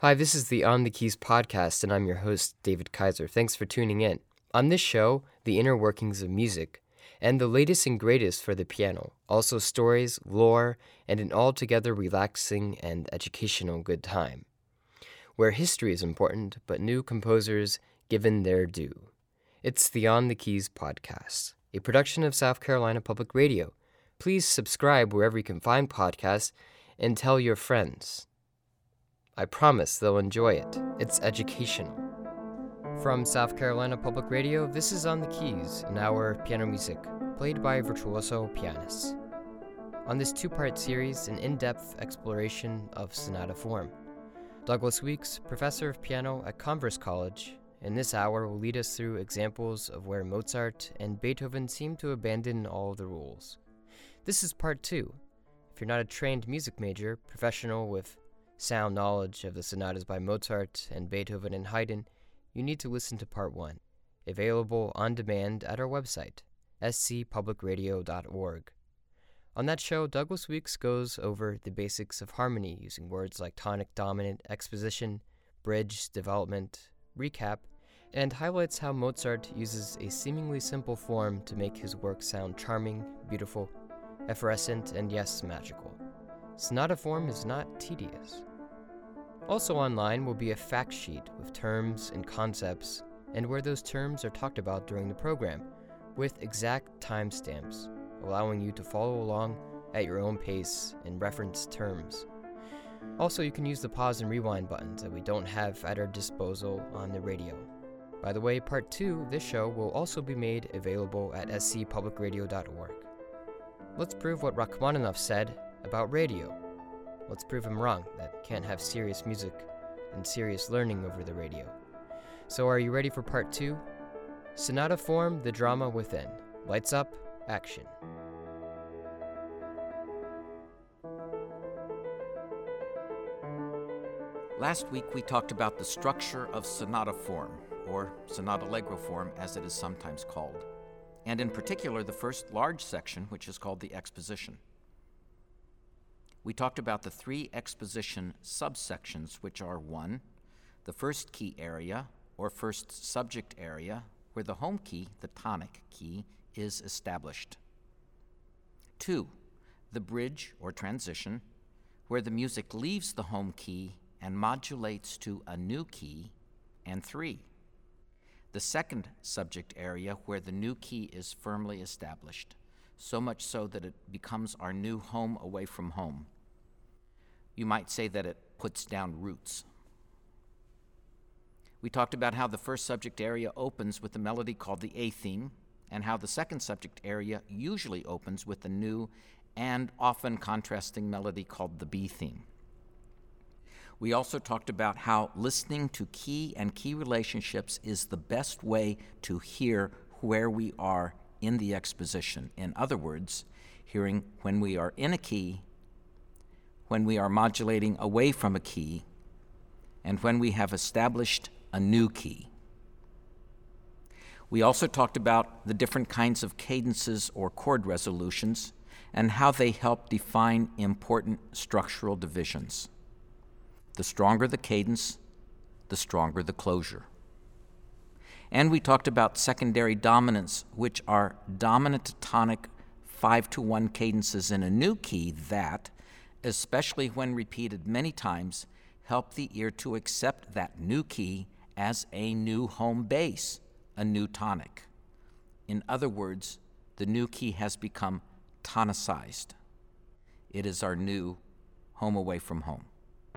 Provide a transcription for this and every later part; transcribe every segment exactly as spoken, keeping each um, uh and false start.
Hi, this is the On the Keys podcast, and I'm your host, David Kaiser. Thanks for tuning in. On this show, the inner workings of music, and the latest and greatest for the piano, also stories, lore, and an altogether relaxing and educational good time, where history is important, but new composers given their due. It's the On the Keys podcast, a production of South Carolina Public Radio. Please subscribe wherever you can find podcasts and tell your friends. I promise they'll enjoy it. It's educational. From South Carolina Public Radio, this is On the Keys, an hour of piano music, played by virtuoso pianists. On this two-part series, an in-depth exploration of sonata form. Douglas Weeks, professor of piano at Converse College, in this hour will lead us through examples of where Mozart and Beethoven seem to abandon all the rules. This is part two. If you're not a trained music major, professional with sound knowledge of the sonatas by Mozart and Beethoven and Haydn, you need to listen to part one, available on demand at our website, s c public radio dot org. On that show, Douglas Weeks goes over the basics of harmony using words like tonic dominant, exposition, bridge, development, recap, and highlights how Mozart uses a seemingly simple form to make his work sound charming, beautiful, effervescent, and yes, magical. Sonata form is not tedious. Also online will be a fact sheet with terms and concepts, and where those terms are talked about during the program, with exact timestamps, allowing you to follow along at your own pace and reference terms. Also, you can use the pause and rewind buttons that we don't have at our disposal on the radio. By the way, part two of this show will also be made available at s c public radio dot org. Let's prove what Rachmaninoff said about radio. Let's prove him wrong, that can't have serious music and serious learning over the radio. So are you ready for part two? Sonata form, the drama within. Lights up, action. Last week we talked about the structure of sonata form, or sonata allegro form as it is sometimes called, and in particular the first large section, which is called the exposition. We talked about the three exposition subsections, which are one, the first key area, or first subject area, where the home key, the tonic key, is established. Two, the bridge, or transition, where the music leaves the home key and modulates to a new key. And three, the second subject area, where the new key is firmly established, so much so that it becomes our new home away from home. You might say that it puts down roots. We talked about how the first subject area opens with a melody called the A theme, and how the second subject area usually opens with a new and often contrasting melody called the B theme. We also talked about how listening to key and key relationships is the best way to hear where we are in the exposition. In other words, hearing when we are in a key, when we are modulating away from a key, and when we have established a new key. We also talked about the different kinds of cadences or chord resolutions and how they help define important structural divisions. The stronger the cadence, the stronger the closure. And we talked about secondary dominants, which are dominant tonic five to one cadences in a new key that, especially when repeated many times, help the ear to accept that new key as a new home base, a new tonic. In other words, the new key has become tonicized. It is our new home away from home.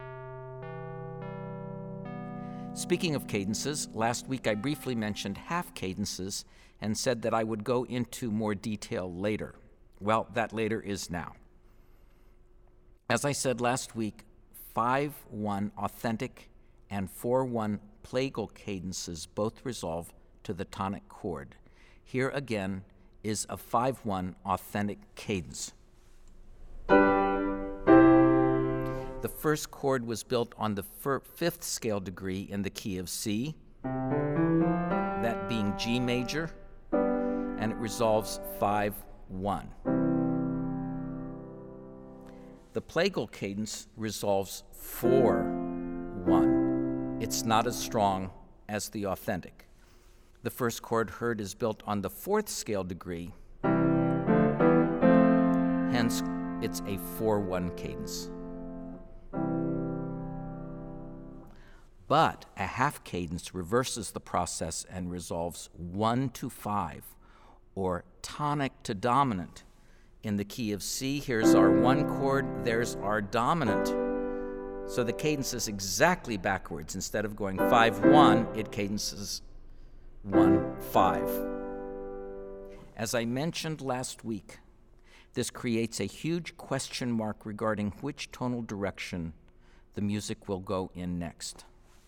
Speaking of cadences, last week I briefly mentioned half cadences and said that I would go into more detail later. Well, that later is now. As I said last week, five one authentic and four one plagal cadences both resolve to the tonic chord. Here again is a five one authentic cadence. The first chord was built on the fir- fifth scale degree in the key of C, that being G major, and it resolves five one. The plagal cadence resolves four one. It's not as strong as the authentic. The first chord heard is built on the fourth scale degree, hence it's a four one cadence. But a half cadence reverses the process and resolves one to five, or tonic to dominant. In the key of C, here's our one chord, there's our dominant. So the cadence is exactly backwards. Instead of going five one, it cadences one five. As I mentioned last week, this creates a huge question mark regarding which tonal direction the music will go in next.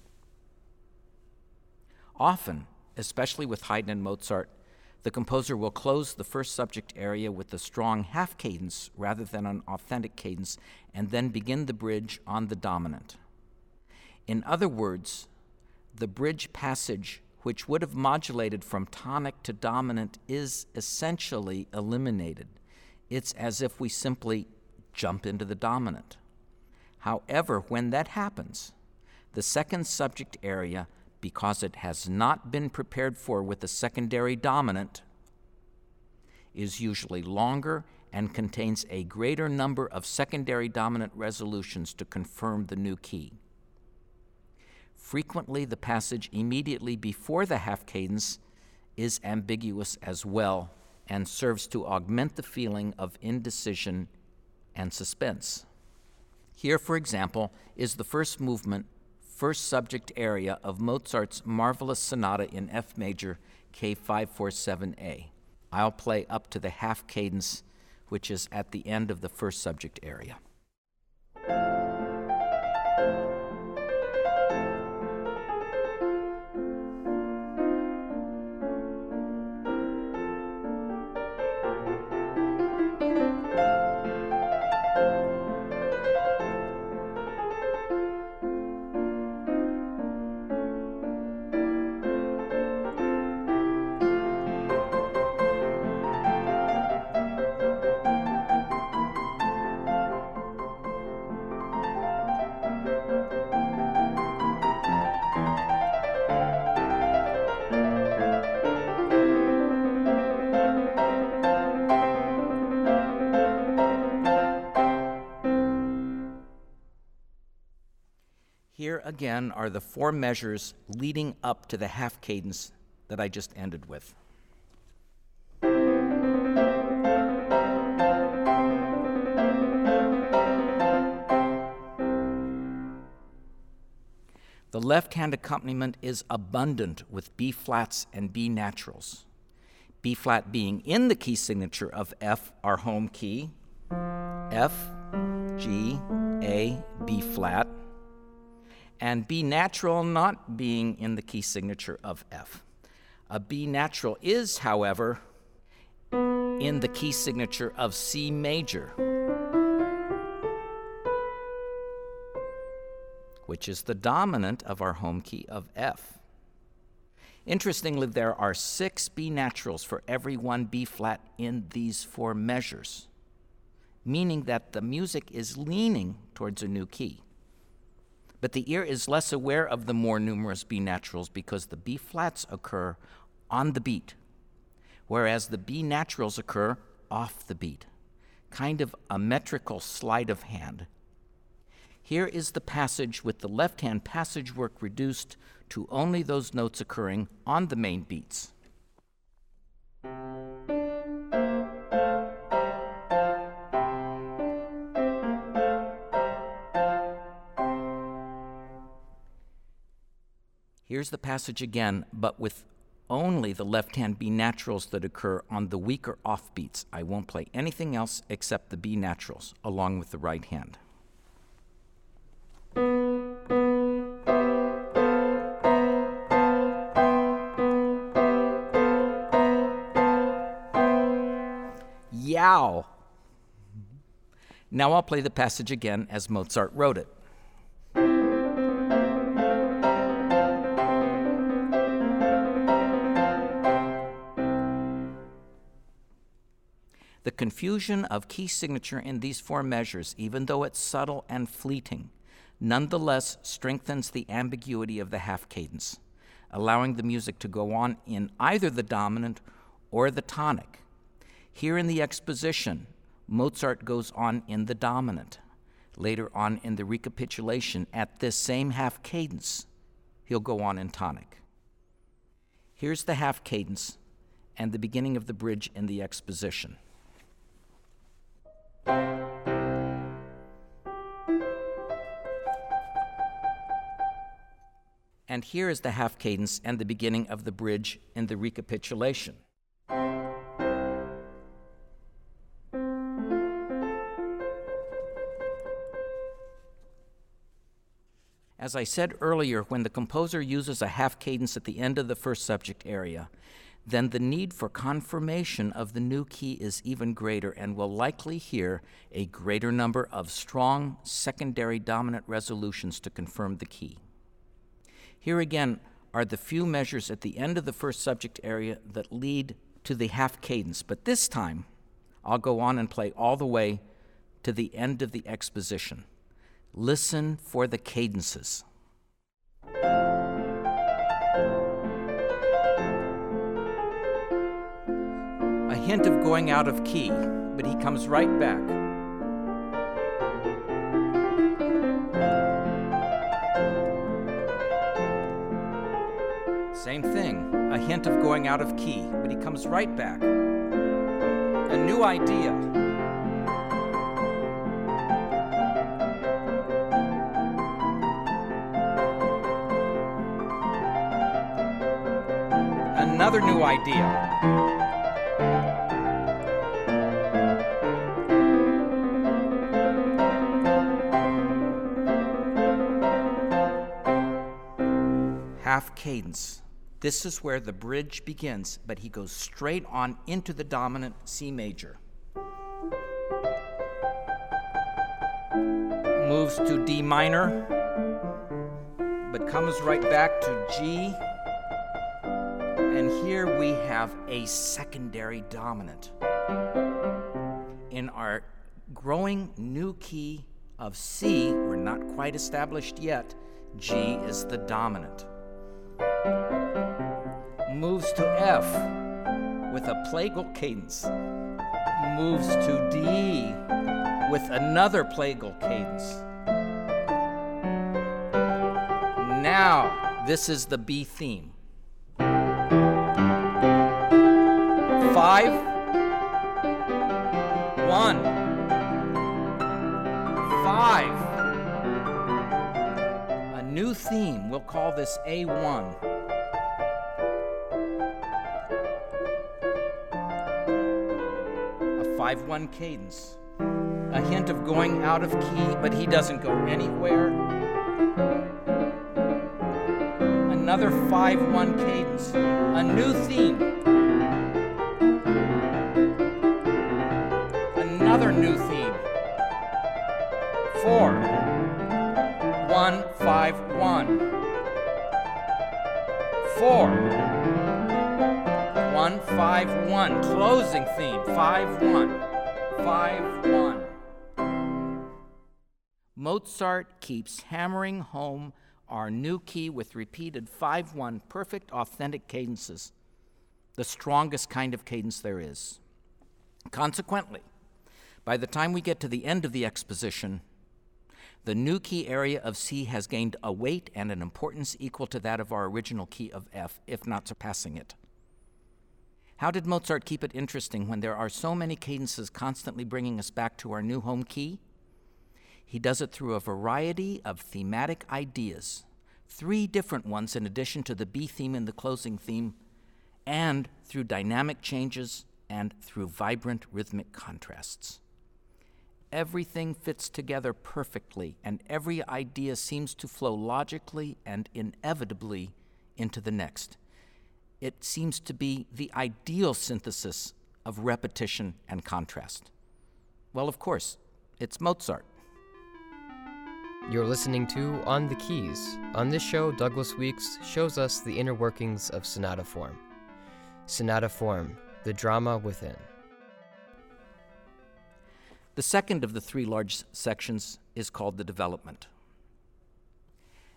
Often, especially with Haydn and Mozart, the composer will close the first subject area with a strong half cadence rather than an authentic cadence, and then begin the bridge on the dominant. In other words, the bridge passage, which would have modulated from tonic to dominant, is essentially eliminated. It's as if we simply jump into the dominant. However, when that happens, the second subject area, because it has not been prepared for with a secondary dominant, is usually longer and contains a greater number of secondary dominant resolutions to confirm the new key. Frequently, the passage immediately before the half cadence is ambiguous as well and serves to augment the feeling of indecision and suspense. Here, for example, is the first movement, first subject area of Mozart's marvelous sonata in F major, K five forty-seven A. I'll play up to the half cadence, which is at the end of the first subject area. Here again are the four measures leading up to the half cadence that I just ended with. The left-hand accompaniment is abundant with B flats and B naturals. B flat being in the key signature of F, our home key, F, G, A, B flat, and B natural not being in the key signature of F. A B natural is, however, in the key signature of C major, which is the dominant of our home key of F. Interestingly, there are six B naturals for every one B flat in these four measures, meaning that the music is leaning towards a new key. But the ear is less aware of the more numerous B naturals because the B flats occur on the beat, whereas the B naturals occur off the beat, kind of a metrical sleight of hand. Here is the passage with the left-hand passage work reduced to only those notes occurring on the main beats. Here's the passage again, but with only the left-hand B naturals that occur on the weaker offbeats. I won't play anything else except the B naturals, along with the right hand. Yow! Now I'll play the passage again as Mozart wrote it. The confusion of key signature in these four measures, even though it's subtle and fleeting, nonetheless strengthens the ambiguity of the half cadence, allowing the music to go on in either the dominant or the tonic. Here in the exposition, Mozart goes on in the dominant. Later on in the recapitulation, at this same half cadence, he'll go on in tonic. Here's the half cadence and the beginning of the bridge in the exposition. And here is the half cadence and the beginning of the bridge in the recapitulation. As I said earlier, when the composer uses a half cadence at the end of the first subject area, then the need for confirmation of the new key is even greater and will likely hear a greater number of strong secondary dominant resolutions to confirm the key. Here again are the few measures at the end of the first subject area that lead to the half cadence, but this time I'll go on and play all the way to the end of the exposition. Listen for the cadences. A hint of going out of key, but he comes right back. Same thing, a hint of going out of key, but he comes right back. A new idea. Another new idea. Half cadence. This is where the bridge begins, but he goes straight on into the dominant C major. Moves to D minor, but comes right back to G. And here we have a secondary dominant. In our growing new key of C, we're not quite established yet, G is the dominant. Moves to F with a plagal cadence. Moves to D with another plagal cadence. Now, this is the B theme. Five, one, five. A new theme, we'll call this A one. A five one cadence. A hint of going out of key, but he doesn't go anywhere. Another five one cadence. A new theme. Another new theme. Four. One, five, one. Four. One, five, one. Closing theme. Five, one. Five, one. Mozart keeps hammering home our new key with repeated five one perfect, authentic cadences, the strongest kind of cadence there is. Consequently, by the time we get to the end of the exposition, the new key area of C has gained a weight and an importance equal to that of our original key of F, if not surpassing it. How did Mozart keep it interesting when there are so many cadences constantly bringing us back to our new home key? He does it through a variety of thematic ideas, three different ones in addition to the B theme and the closing theme, and through dynamic changes and through vibrant rhythmic contrasts. Everything fits together perfectly, and every idea seems to flow logically and inevitably into the next. It seems to be the ideal synthesis of repetition and contrast. Well, of course, it's Mozart. You're listening to On the Keys. On this show, Douglas Weeks shows us the inner workings of sonata form. Sonata form, the drama within. The second of the three large sections is called the development.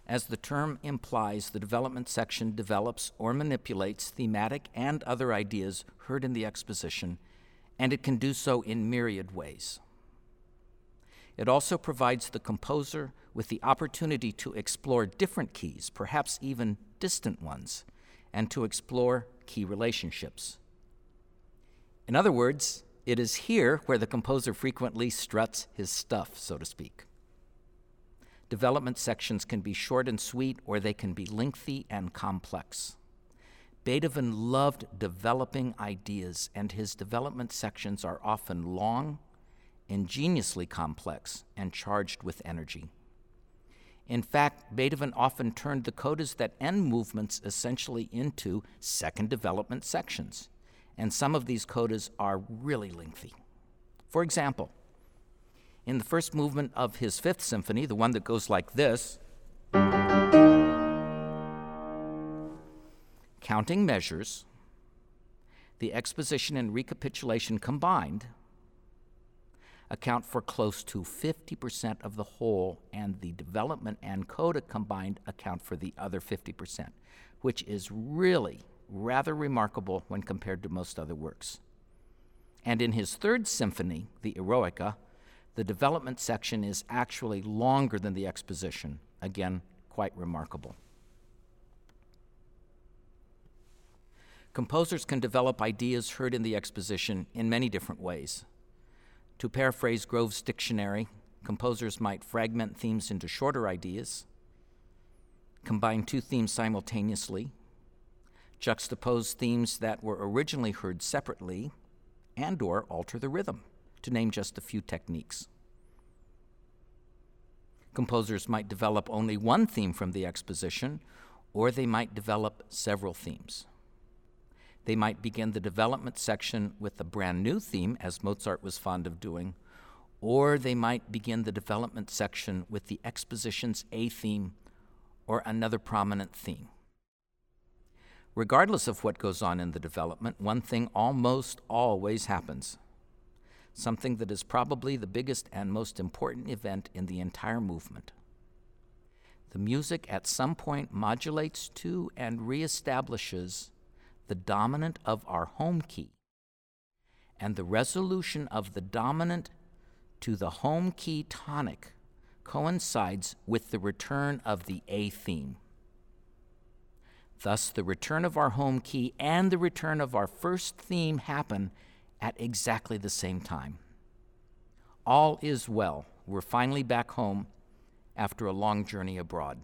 As the term implies, the development section develops or manipulates thematic and other ideas heard in the exposition, and it can do so in myriad ways. It also provides the composer with the opportunity to explore different keys, perhaps even distant ones, and to explore key relationships. In other words, it is here where the composer frequently struts his stuff, so to speak. Development sections can be short and sweet, or they can be lengthy and complex. Beethoven loved developing ideas, and his development sections are often long, ingeniously complex, and charged with energy. In fact, Beethoven often turned the codas that end movements essentially into second development sections, and some of these codas are really lengthy. For example, in the first movement of his Fifth Symphony, the one that goes like this, counting measures, the exposition and recapitulation combined account for close to fifty percent of the whole, and the development and coda combined account for the other fifty percent, which is really rather remarkable when compared to most other works. And in his Third Symphony, the Eroica, the development section is actually longer than the exposition. Again, quite remarkable. Composers can develop ideas heard in the exposition in many different ways. To paraphrase Grove's dictionary, composers might fragment themes into shorter ideas, combine two themes simultaneously, juxtapose themes that were originally heard separately, and/or alter the rhythm, to name just a few techniques. Composers might develop only one theme from the exposition, or they might develop several themes. They might begin the development section with a brand new theme, as Mozart was fond of doing, or they might begin the development section with the exposition's A theme or another prominent theme. Regardless of what goes on in the development, one thing almost always happens, something that is probably the biggest and most important event in the entire movement. The music at some point modulates to and reestablishes the dominant of our home key, and the resolution of the dominant to the home key tonic coincides with the return of the A theme. Thus, the return of our home key and the return of our first theme happen at exactly the same time. All is well. We're finally back home after a long journey abroad.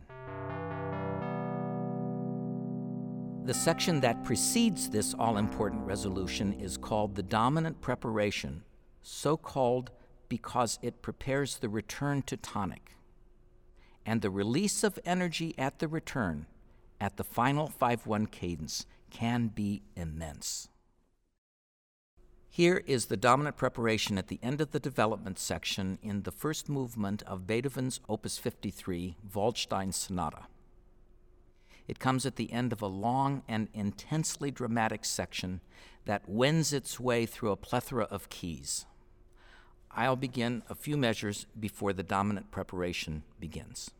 The section that precedes this all-important resolution is called the dominant preparation, so called because it prepares the return to tonic. And the release of energy at the return, at the final five one cadence, can be immense. Here is the dominant preparation at the end of the development section in the first movement of Beethoven's Opus fifty-three, Waldstein Sonata. It comes at the end of a long and intensely dramatic section that wends its way through a plethora of keys. I'll begin a few measures before the dominant preparation begins.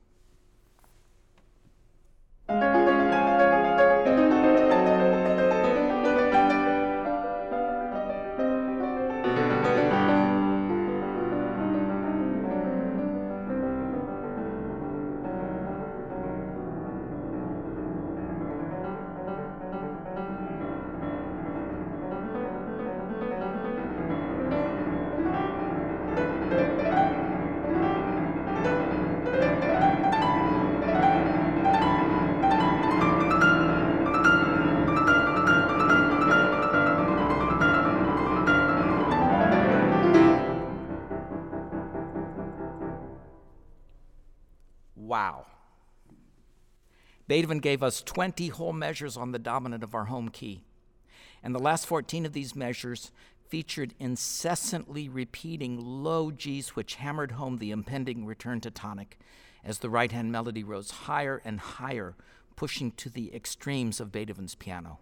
Wow. Beethoven gave us twenty whole measures on the dominant of our home key. And the last fourteen of these measures featured incessantly repeating low Gs which hammered home the impending return to tonic as the right-hand melody rose higher and higher, pushing to the extremes of Beethoven's piano.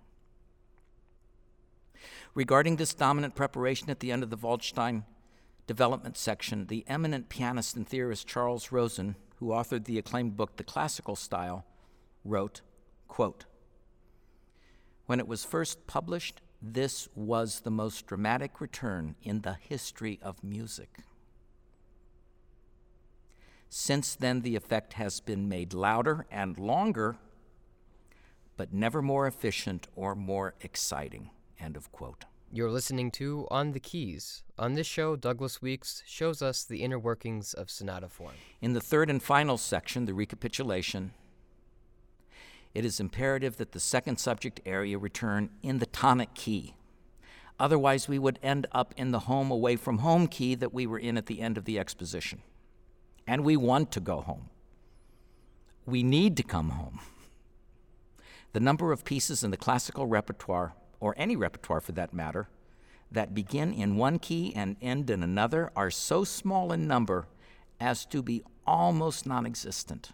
Regarding this dominant preparation at the end of the Waldstein development section, the eminent pianist and theorist Charles Rosen, who authored the acclaimed book, The Classical Style, wrote, quote, "When it was first published, this was the most dramatic return in the history of music. Since then, the effect has been made louder and longer, but never more efficient or more exciting," end of quote. You're listening to On the Keys. On this show, Douglas Weeks shows us the inner workings of sonata form. In the third and final section, the recapitulation, it is imperative that the second subject area return in the tonic key. Otherwise, we would end up in the home away from home key that we were in at the end of the exposition. And we want to go home. We need to come home. The number of pieces in the classical repertoire, or any repertoire for that matter, that begin in one key and end in another are so small in number as to be almost non-existent.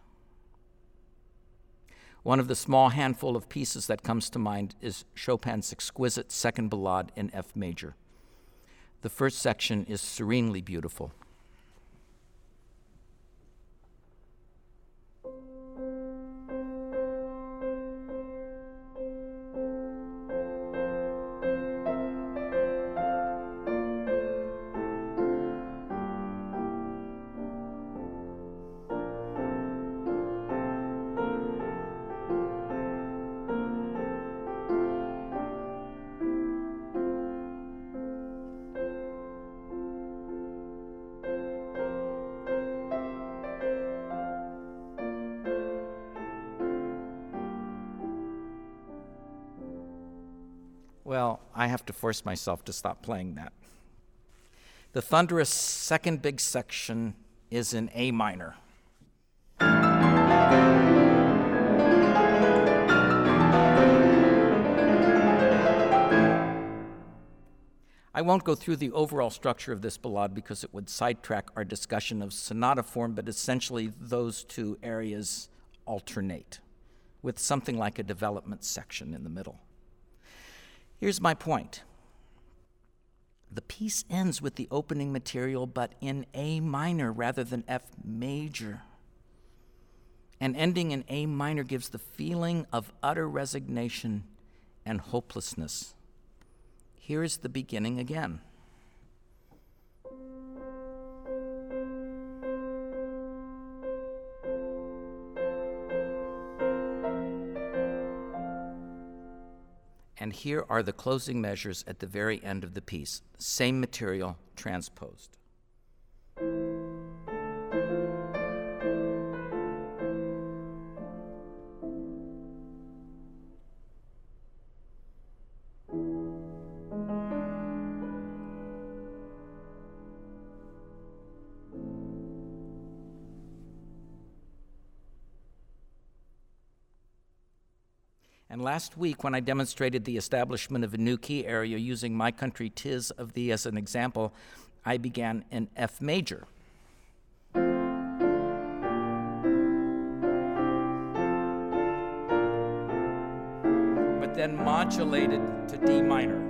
One of the small handful of pieces that comes to mind is Chopin's exquisite Second Ballade in F major. The first section is serenely beautiful. Well, I have to force myself to stop playing that. The thunderous second big section is in A minor. I won't go through the overall structure of this ballade because it would sidetrack our discussion of sonata form, but essentially those two areas alternate with something like a development section in the middle. Here's my point. The piece ends with the opening material, but in A minor rather than F major. And ending in A minor gives the feeling of utter resignation and hopelessness. Here is the beginning again. And here are the closing measures at the very end of the piece. Same material transposed. And last week, when I demonstrated the establishment of a new key area using My Country 'Tis of Thee as an example, I began in F major. But then modulated to D minor.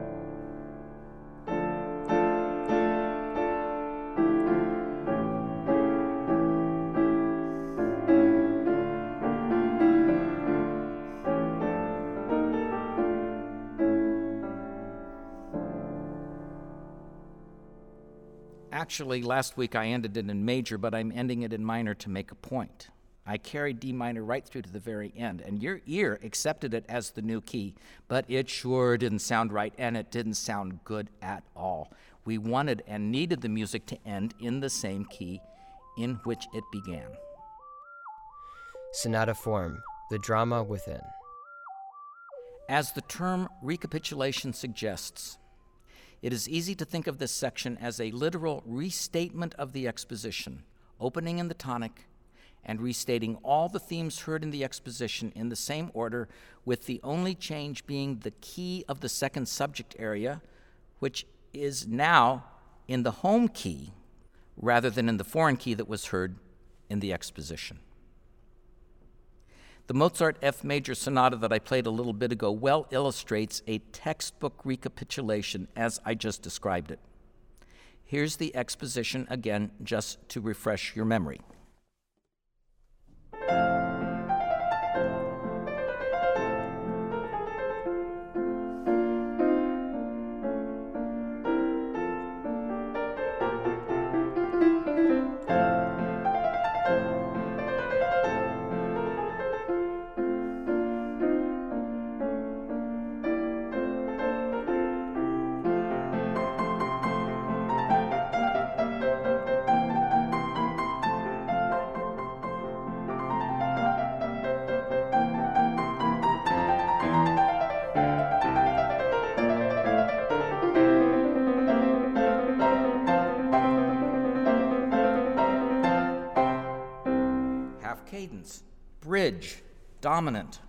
Actually, last week I ended it in major, but I'm ending it in minor to make a point. I carried D minor right through to the very end, and your ear accepted it as the new key, but it sure didn't sound right, and it didn't sound good at all. We wanted and needed the music to end in the same key in which it began. Sonata form, the drama within. As the term recapitulation suggests, it is easy to think of this section as a literal restatement of the exposition, opening in the tonic and restating all the themes heard in the exposition in the same order, with the only change being the key of the second subject area, which is now in the home key rather than in the foreign key that was heard in the exposition. The Mozart F major sonata that I played a little bit ago well illustrates a textbook recapitulation as I just described it. Here's the exposition again, just to refresh your memory. cadence, bridge, dominant.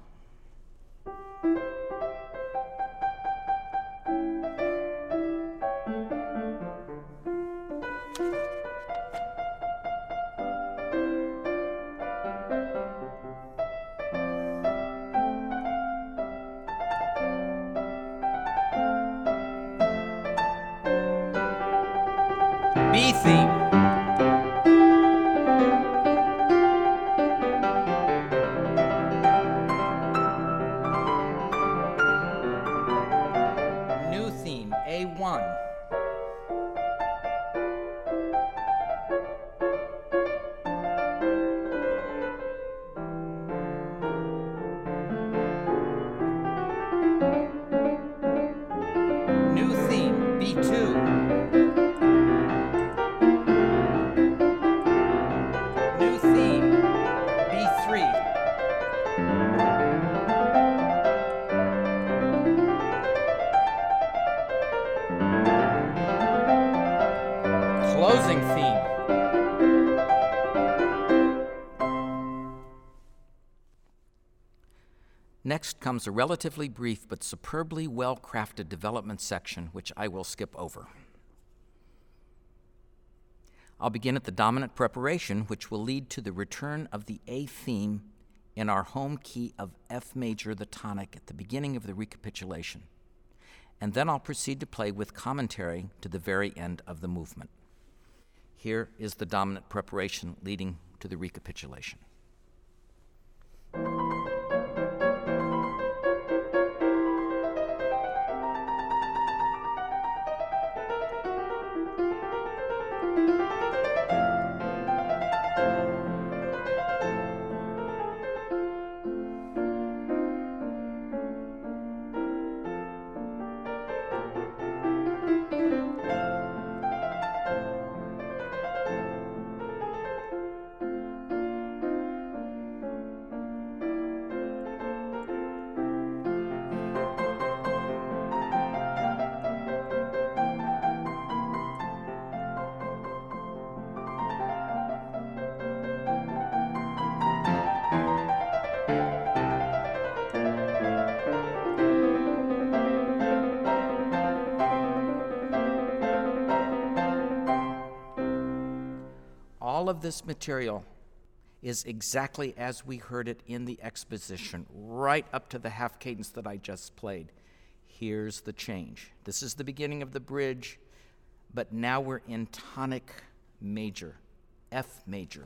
B theme. New theme, A one. New theme, B two. New theme, B three. Closing theme. Next comes a relatively brief but superbly well-crafted development section, which I will skip over. I'll begin at the dominant preparation, which will lead to the return of the A theme in our home key of F major, the tonic, at the beginning of the recapitulation. And then I'll proceed to play with commentary to the very end of the movement. Here is the dominant preparation leading to the recapitulation. All of this material is exactly as we heard it in the exposition, right up to the half cadence that I just played. Here's the change. This is the beginning of the bridge, but now we're in tonic major, F major.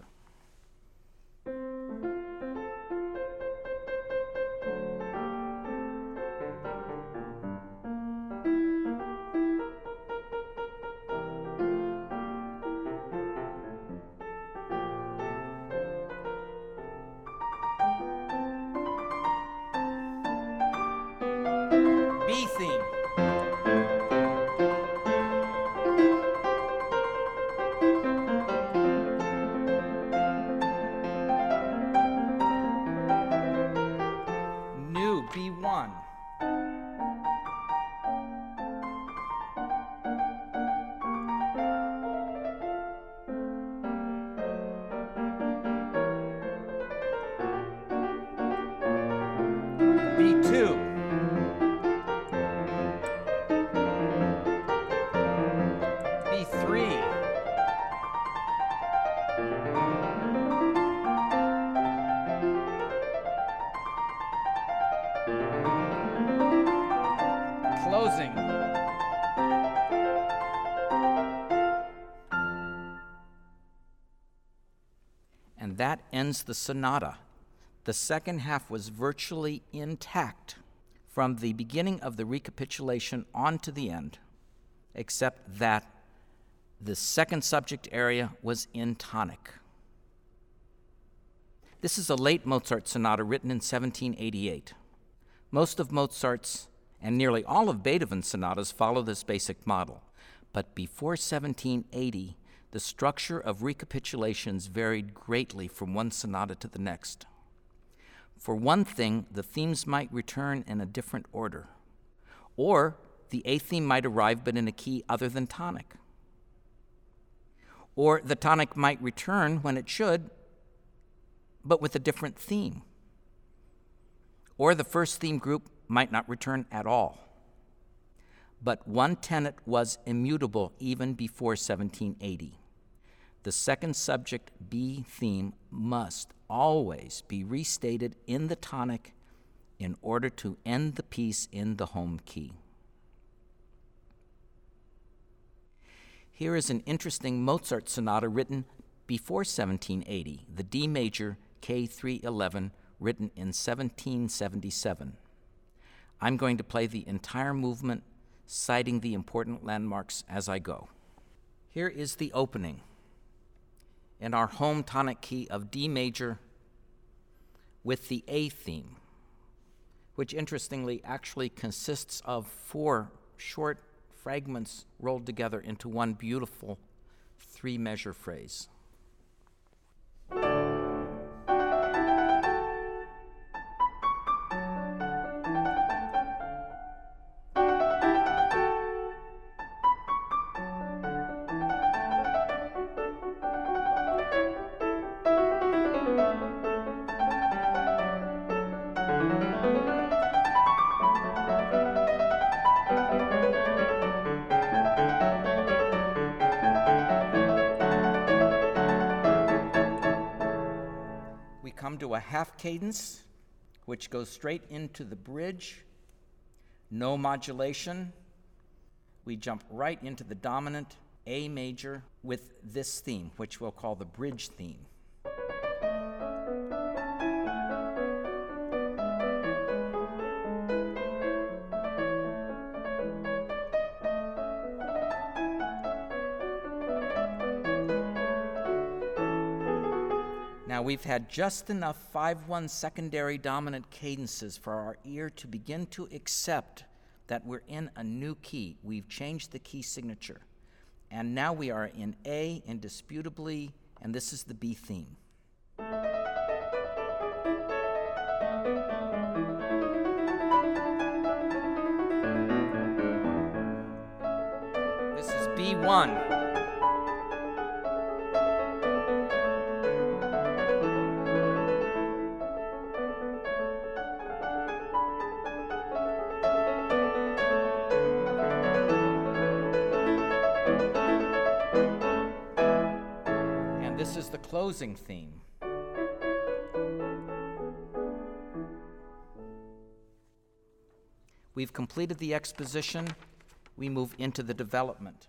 B theme. New B one. B two. B three. Closing. And that ends the sonata. The second half was virtually intact from the beginning of the recapitulation on to the end, except that the second subject area was in tonic. This is a late Mozart sonata written in seventeen eighty-eight. Most of Mozart's and nearly all of Beethoven's sonatas follow this basic model, but before seventeen eighty, the structure of recapitulations varied greatly from one sonata to the next. For one thing, the themes might return in a different order, or the A theme might arrive but in a key other than tonic. Or the tonic might return when it should, but with a different theme. Or the first theme group might not return at all. But one tenet was immutable even before seventeen eighty. The second subject B theme must always be restated in the tonic in order to end the piece in the home key. Here is an interesting Mozart sonata written before seventeen eighty, the D major K three eleven, written in seventeen seventy-seven. I'm going to play the entire movement, citing the important landmarks as I go. Here is the opening in our home tonic key of D major with the A theme, which interestingly actually consists of four short fragments rolled together into one beautiful three-measure phrase. Come to a half cadence, which goes straight into the bridge. No modulation. We jump right into the dominant A major with this theme, which we'll call the bridge theme. Now we've had just enough five one secondary dominant cadences for our ear to begin to accept that we're in a new key. We've changed the key signature. And now we are in A indisputably, and this is the B theme. This is B one. This is the closing theme. We've completed the exposition. We move into the development.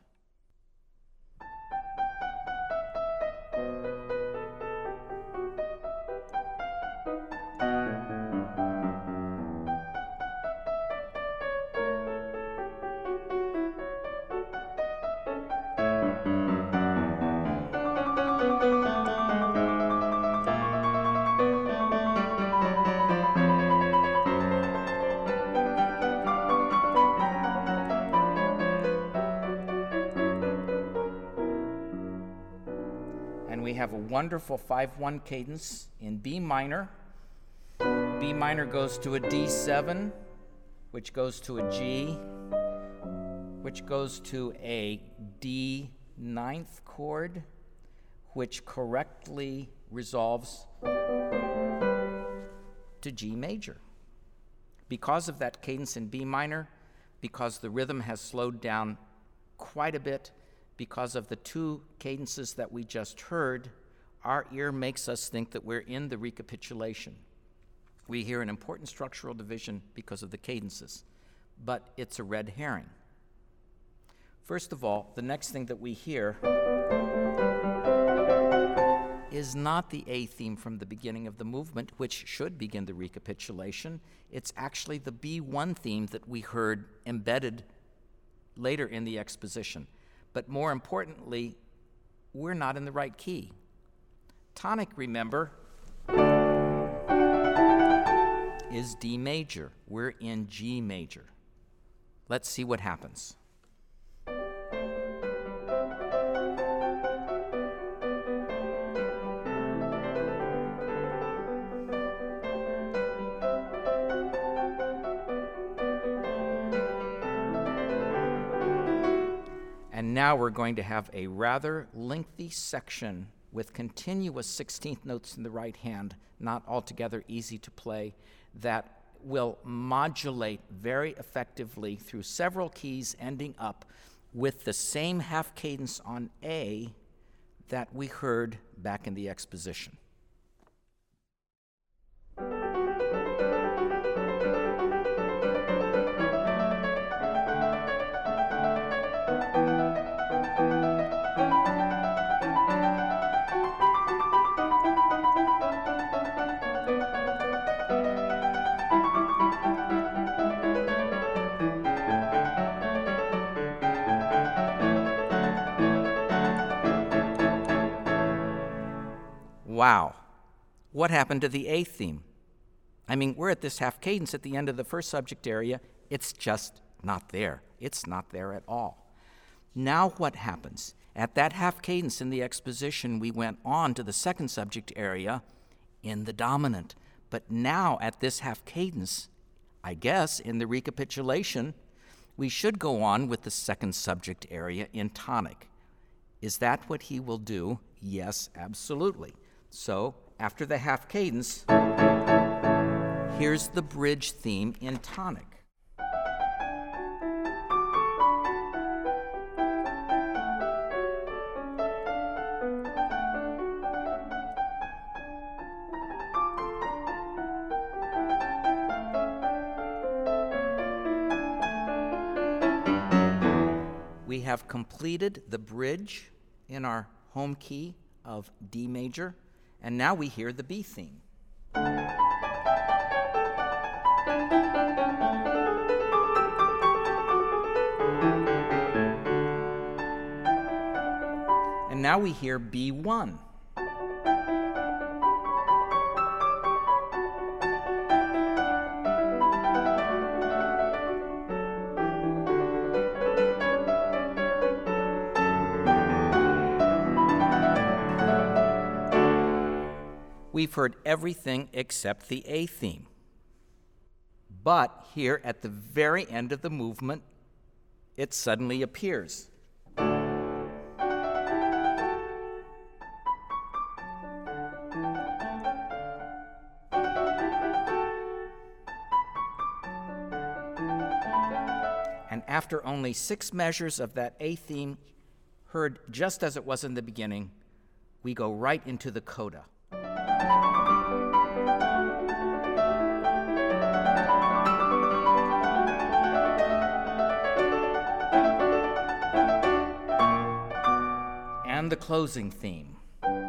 We have a wonderful five one cadence in B minor. B minor goes to a D seven, which goes to a G, which goes to a D ninth chord, which correctly resolves to G major. Because of that cadence in B minor, because the rhythm has slowed down quite a bit, because of the two cadences that we just heard, our ear makes us think that we're in the recapitulation. We hear an important structural division because of the cadences, but it's a red herring. First of all, the next thing that we hear is not the A theme from the beginning of the movement, which should begin the recapitulation. It's actually the B one theme that we heard embedded later in the exposition. But more importantly, we're not in the right key. Tonic, remember, is D major. We're in G major. Let's see what happens. And now we're going to have a rather lengthy section with continuous sixteenth notes in the right hand, not altogether easy to play, that will modulate very effectively through several keys, ending up with the same half cadence on A that we heard back in the exposition. Wow, what happened to the A theme? I mean, we're at this half cadence at the end of the first subject area. It's just not there. It's not there at all. Now what happens? At that half cadence in the exposition, we went on to the second subject area in the dominant. But now at this half cadence, I guess in the recapitulation, we should go on with the second subject area in tonic. Is that what he will do? Yes, absolutely. So, after the half cadence, here's the bridge theme in tonic. We have completed the bridge in our home key of D major, and now we hear the B theme. And now we hear B one. We've heard everything except the A theme. But here at the very end of the movement, it suddenly appears. And after only six measures of that A theme, heard just as it was in the beginning, we go right into the coda. And the closing theme.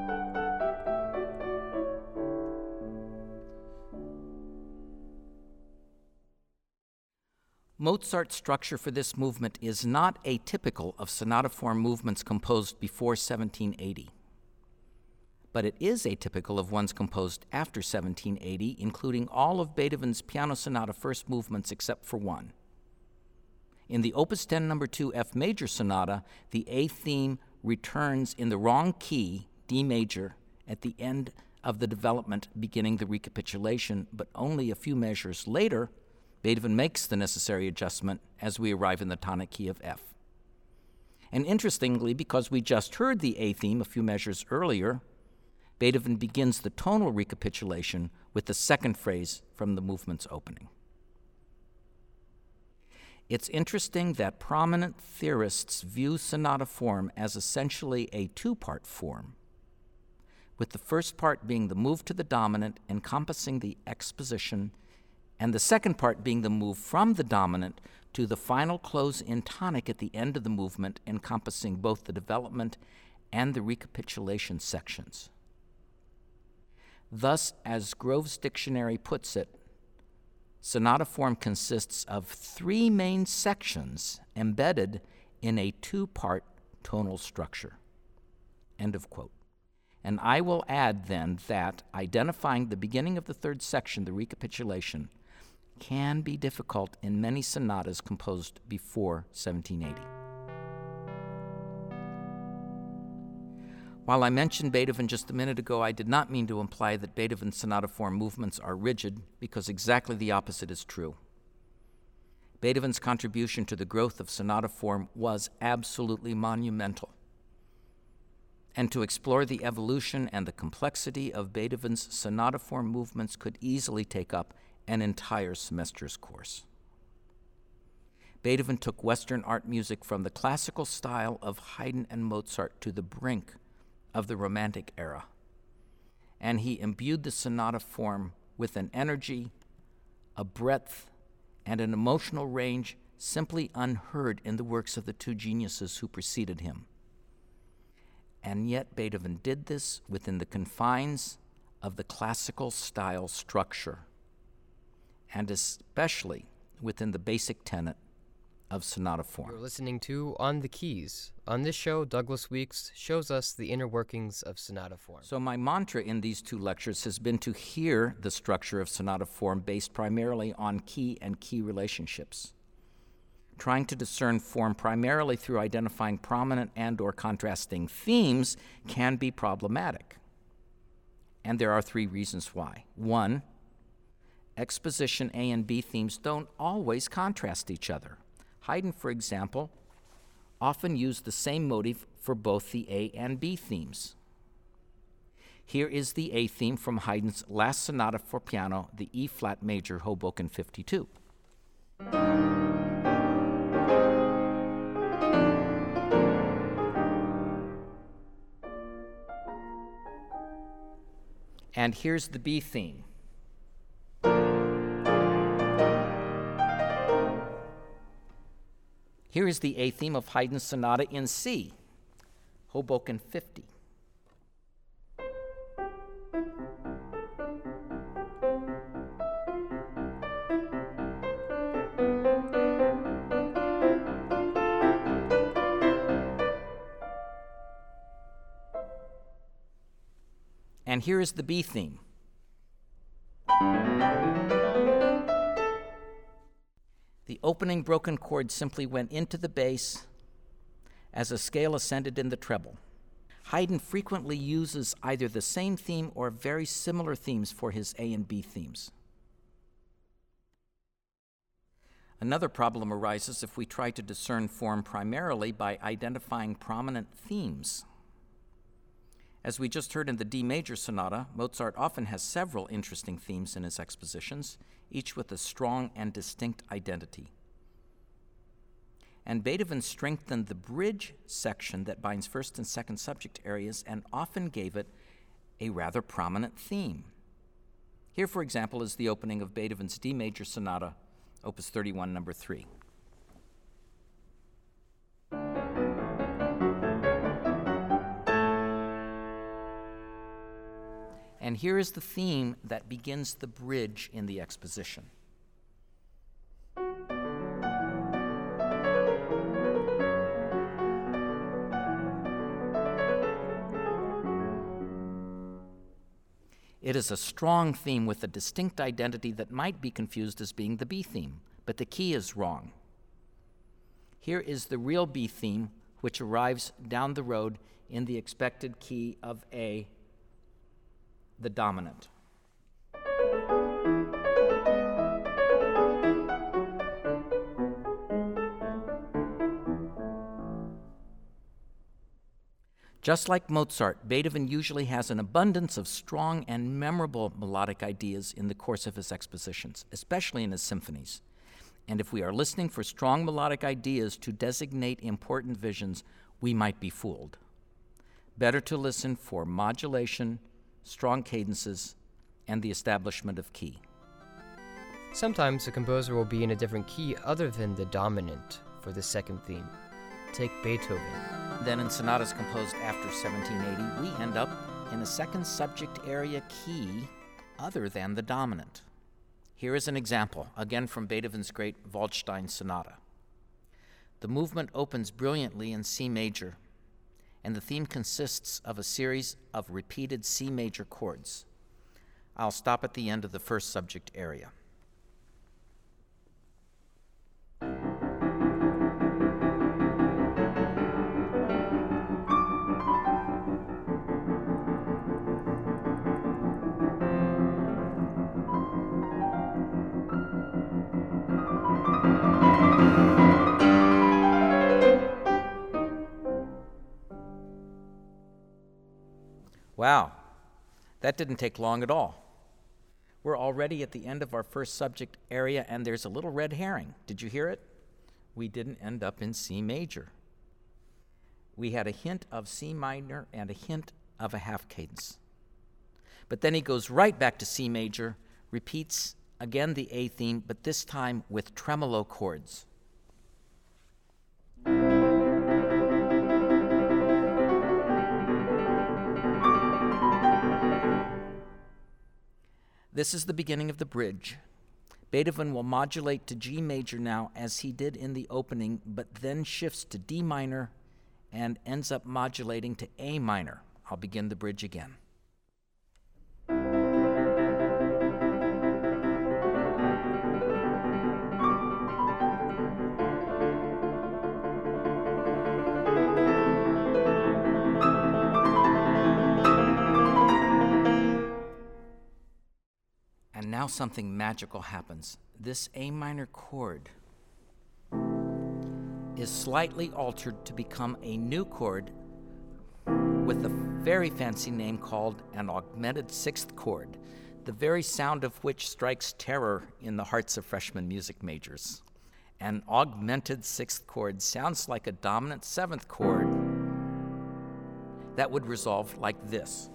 Mozart's structure for this movement is not atypical of sonata form movements composed before seventeen eighty. But it is atypical of ones composed after seventeen eighty, including all of Beethoven's piano sonata first movements except for one. In the Opus ten number two F major sonata, the A theme returns in the wrong key, D major, at the end of the development beginning the recapitulation, but only a few measures later, Beethoven makes the necessary adjustment as we arrive in the tonic key of F. And interestingly, because we just heard the A theme a few measures earlier, Beethoven begins the tonal recapitulation with the second phrase from the movement's opening. It's interesting that prominent theorists view sonata form as essentially a two-part form, with the first part being the move to the dominant encompassing the exposition, and the second part being the move from the dominant to the final close in tonic at the end of the movement encompassing both the development and the recapitulation sections. Thus, as Grove's dictionary puts it, sonata form consists of three main sections embedded in a two-part tonal structure. End of quote. And I will add then that identifying the beginning of the third section, the recapitulation, can be difficult in many sonatas composed before seventeen eighty. While I mentioned Beethoven just a minute ago, I did not mean to imply that Beethoven's sonata form movements are rigid, because exactly the opposite is true. Beethoven's contribution to the growth of sonata form was absolutely monumental. and to explore the evolution and the complexity of Beethoven's sonata-form movements could easily take up an entire semester's course. Beethoven took Western art music from the classical style of Haydn and Mozart to the brink of the Romantic era, and he imbued the sonata form with an energy, a breadth, and an emotional range simply unheard in the works of the two geniuses who preceded him. And yet Beethoven did this within the confines of the classical style structure, and especially within the basic tenet of sonata form. You're listening to On the Keys. On this show, Douglas Weeks shows us the inner workings of sonata form. So my mantra in these two lectures has been to hear the structure of sonata form based primarily on key and key relationships. Trying to discern form primarily through identifying prominent and or contrasting themes can be problematic. And there are three reasons why. One, exposition A and B themes don't always contrast each other. Haydn, for example, often used the same motive for both the A and B themes. Here is the A theme from Haydn's last sonata for piano, the E-flat major, Hoboken fifty-two. And here's the B theme. Here is the A theme of Haydn's sonata in C, Hoboken fifty. And here is the B theme. The opening broken chord simply went into the bass as a scale ascended in the treble. Haydn frequently uses either the same theme or very similar themes for his A and B themes. Another problem arises if we try to discern form primarily by identifying prominent themes. As we just heard in the D major sonata, Mozart often has several interesting themes in his expositions, each with a strong and distinct identity. And Beethoven strengthened the bridge section that binds first and second subject areas and often gave it a rather prominent theme. Here, for example, is the opening of Beethoven's D major sonata, Opus thirty-one, number three. And here is the theme that begins the bridge in the exposition. It is a strong theme with a distinct identity that might be confused as being the B theme, but the key is wrong. Here is the real B theme, which arrives down the road in the expected key of A, the dominant. Just like Mozart, Beethoven usually has an abundance of strong and memorable melodic ideas in the course of his expositions, especially in his symphonies. And if we are listening for strong melodic ideas to designate important visions, we might be fooled. Better to listen for modulation, strong cadences, and the establishment of key. Sometimes a composer will be in a different key other than the dominant for the second theme. Take Beethoven. Then in sonatas composed after seventeen eighty, we end up in a second subject area key other than the dominant. Here is an example, again from Beethoven's great Waldstein Sonata. The movement opens brilliantly in C major, and the theme consists of a series of repeated C major chords. I'll stop at the end of the first subject area. Wow, that didn't take long at all. We're already at the end of our first subject area, and there's a little red herring. Did you hear it? We didn't end up in C major. We had a hint of C minor and a hint of a half cadence. But then he goes right back to C major, repeats again the A theme, but this time with tremolo chords. This is the beginning of the bridge. Beethoven will modulate to G major now, as he did in the opening, but then shifts to D minor and ends up modulating to A minor. I'll begin the bridge again. And now something magical happens. This A minor chord is slightly altered to become a new chord with a very fancy name called an augmented sixth chord, the very sound of which strikes terror in the hearts of freshman music majors. An augmented sixth chord sounds like a dominant seventh chord that would resolve like this.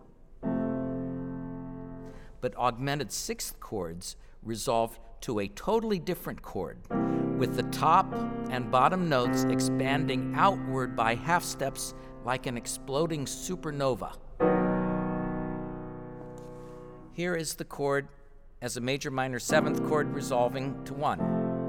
But augmented sixth chords resolve to a totally different chord, with the top and bottom notes expanding outward by half steps like an exploding supernova. Here is the chord as a major minor seventh chord resolving to one.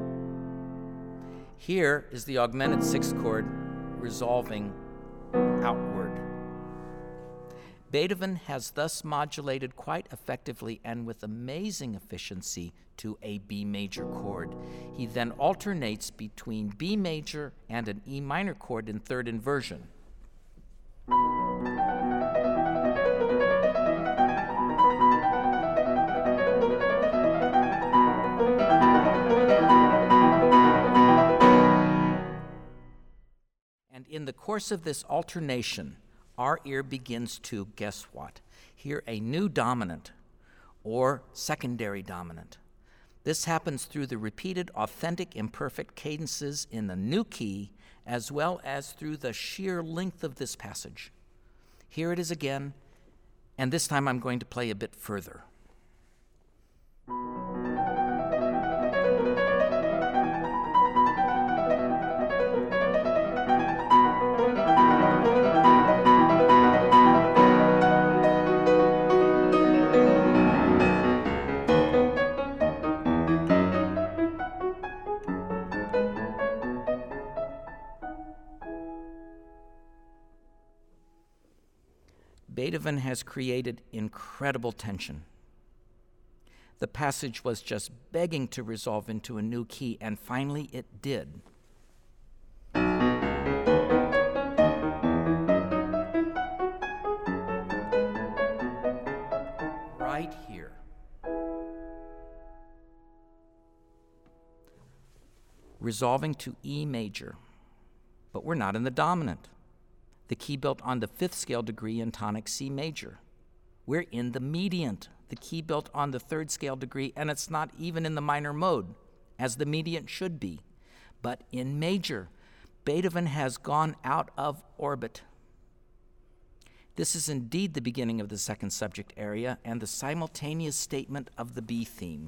Here is the augmented sixth chord resolving outward. Beethoven has thus modulated quite effectively and with amazing efficiency to a B major chord. He then alternates between B major and an E minor chord in third inversion. And in the course of this alternation, our ear begins to, guess what? Hear a new dominant or secondary dominant. This happens through the repeated authentic imperfect cadences in the new key, as well as through the sheer length of this passage. Here it is again, and this time I'm going to play a bit further. Beethoven has created incredible tension. The passage was just begging to resolve into a new key, and finally it did. Right here. Resolving to E major, but we're not in the dominant, the key built on the fifth scale degree in tonic C major. We're in the mediant, the key built on the third scale degree, and it's not even in the minor mode, as the mediant should be. But in major, Beethoven has gone out of orbit. This is indeed the beginning of the second subject area and the simultaneous statement of the B theme.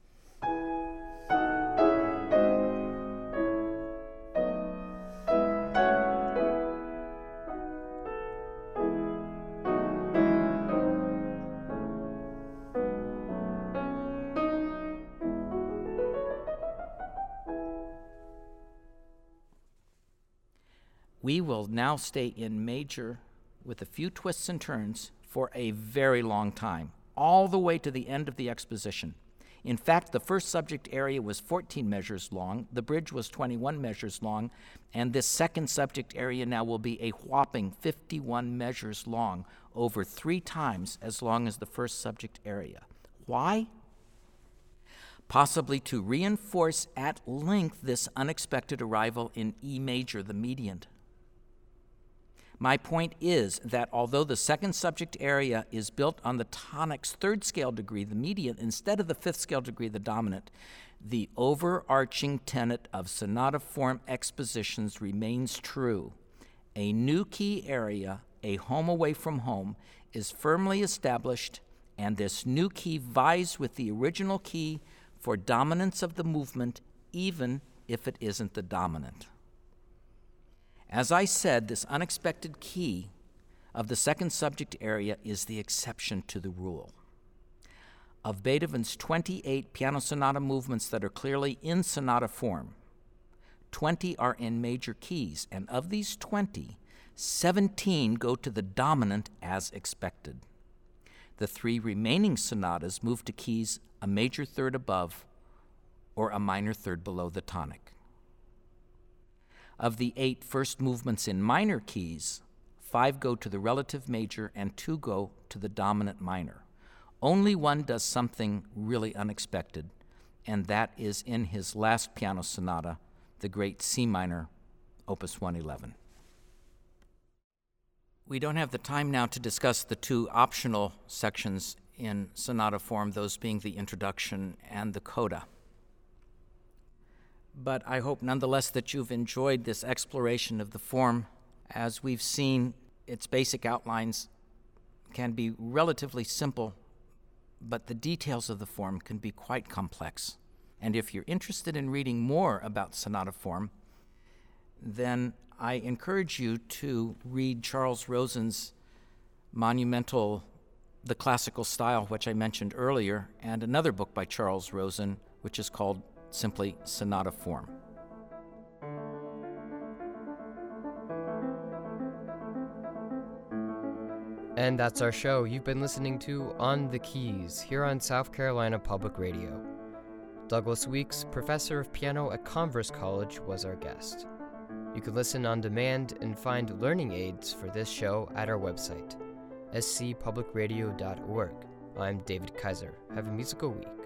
We will now stay in major with a few twists and turns for a very long time, all the way to the end of the exposition. In fact, the first subject area was fourteen measures long, the bridge was twenty-one measures long, and this second subject area now will be a whopping fifty-one measures long, over three times as long as the first subject area. Why? Possibly to reinforce at length this unexpected arrival in E major, the mediant. My point is that although the second subject area is built on the tonic's third scale degree, the median, instead of the fifth scale degree, the dominant, the overarching tenet of sonatiform expositions remains true. A new key area, a home away from home, is firmly established, and this new key vies with the original key for dominance of the movement, even if it isn't the dominant. As I said, this unexpected key of the second subject area is the exception to the rule. Of Beethoven's twenty-eight piano sonata movements that are clearly in sonata form, twenty are in major keys, and of these twenty, seventeen go to the dominant as expected. The three remaining sonatas move to keys a major third above or a minor third below the tonic. Of the eight first movements in minor keys, five go to the relative major and two go to the dominant minor. Only one does something really unexpected, and that is in his last piano sonata, the great C minor, Opus one eleven. We don't have the time now to discuss the two optional sections in sonata form, those being the introduction and the coda. But I hope nonetheless that you've enjoyed this exploration of the form. As we've seen, its basic outlines can be relatively simple, but the details of the form can be quite complex. And if you're interested in reading more about sonata form, then I encourage you to read Charles Rosen's monumental The Classical Style, which I mentioned earlier, and another book by Charles Rosen, which is called simply Sonata Form. And that's our show. You've been listening to On the Keys here on South Carolina Public Radio. Douglas Weeks, professor of piano at Converse College, was our guest. You can listen on demand and find learning aids for this show at our website, s c public radio dot org. I'm David Kaiser. Have a musical week.